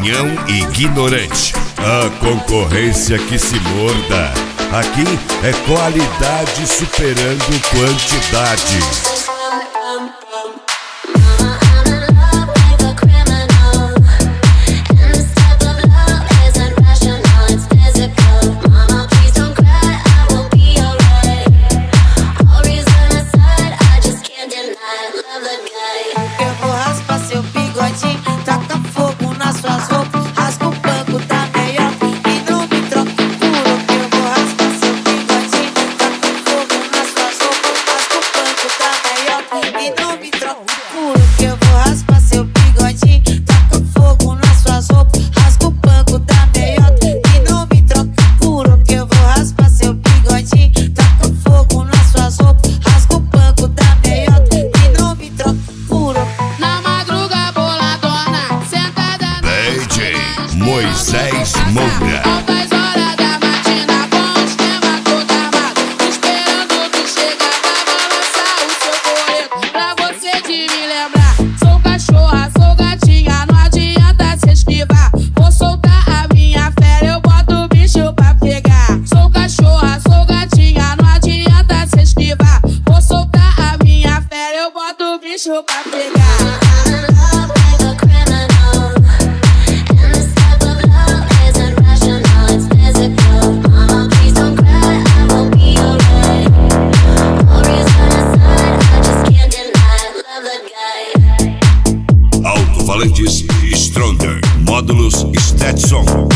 opinião ignorante. A concorrência que se morda. Aqui é qualidade superando quantidade. Eu vou raspar seu bigodinho, taca fogo nas suas roupas, rasga o banco da meiota e não me troca puro. Eu vou raspar seu bigodinho, taca fogo nas suas roupas, rasga o banco da meiota e não me troca puro. Eu vou raspar seu bigodinho, taca fogo nas suas roupas, rasga o banco da meiota e não me troca puro. Eu vou raspar seu bigodinho, taca fogo nas suas roupas, rasga o banco da meiota e não me troca puro. Moisés Moura. Altas horas da matina com o esquema todo armado, esperando tu chegar pra balançar o seu coreto. Pra você de me lembrar, sou cachorra, sou gatinha, não adianta se esquivar. Vou soltar a minha fera, eu boto o bicho pra pegar. Sou cachorra, sou gatinha, não adianta se esquivar. Vou soltar a minha fera, eu boto o bicho pra pegar. Alto-falantes Stronger, módulos Stetson.